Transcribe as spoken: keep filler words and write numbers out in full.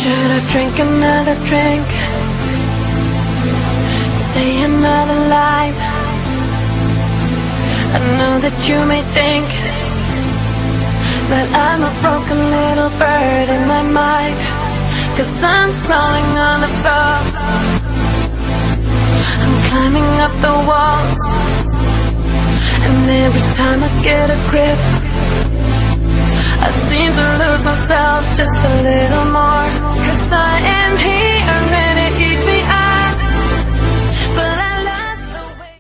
Should I drink another drink? Say another lie? I know that you may think that I'm a broken little bird in my mind, 'cause I'm crawling on the floor, I'm climbing up the walls, and every time I get a grip, I seem to lose myself just a little.